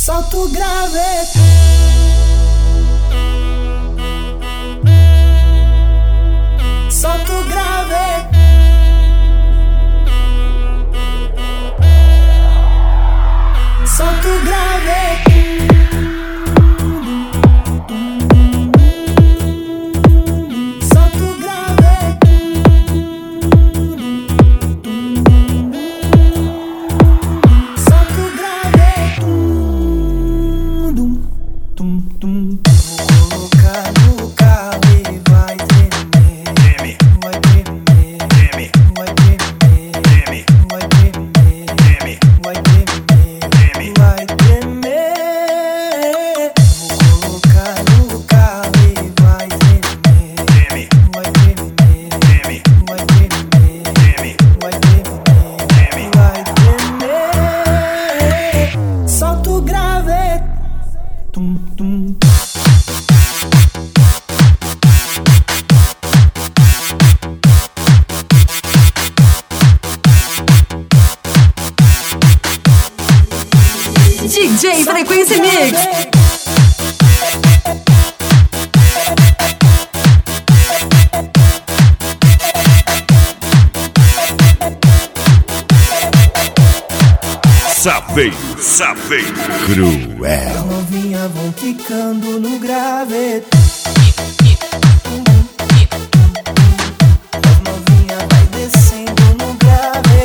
Solta o grave. Solta o grave. Solta o grave. Solta o grave. Solta o grave. Vou colocar no carro e vai tremer. Treme, vai tremer. Treme, vai tremer. Treme, vai tremer. Treme, vai tremer. Treme, vai tremer. Vou colocar no carro e vai tremer. Treme, vai tremer. Treme, vai tremer. Treme, vai tremer. Treme, vai tremer. Solta o grave. Tum tum. DJ Frequência Mix. Saveiro, cruel. Novinha vão quicando no grave. As novinha vai descendo no grave.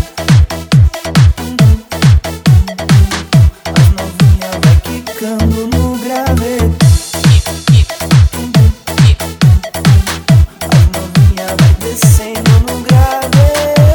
As novinha vai quicando no grave. As novinha vai descendo no grave.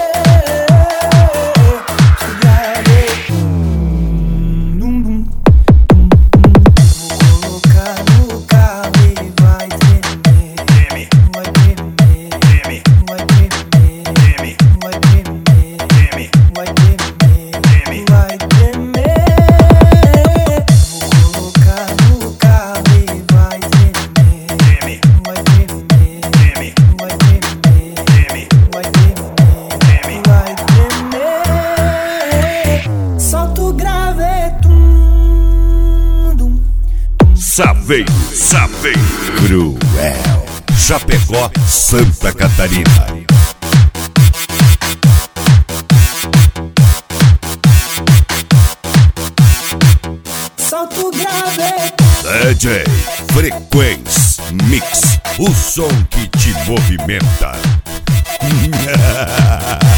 Vou colocar no carro e vai tremer. Treme, vai tremer. Treme, vai tremer. Treme, vai tremer. Treme, vai tremer. Treme, vai tremer. Vou colocar no carro e vai tremer. Treme, vai tremer. Treme, vai tremer. Treme, vai tremer. Treme, vai tremer. Solta o grave. Saveiro, cruel. Chapecó, Santa Catarina. Solta o grave. DJ Frequência Mix, o som que te movimenta.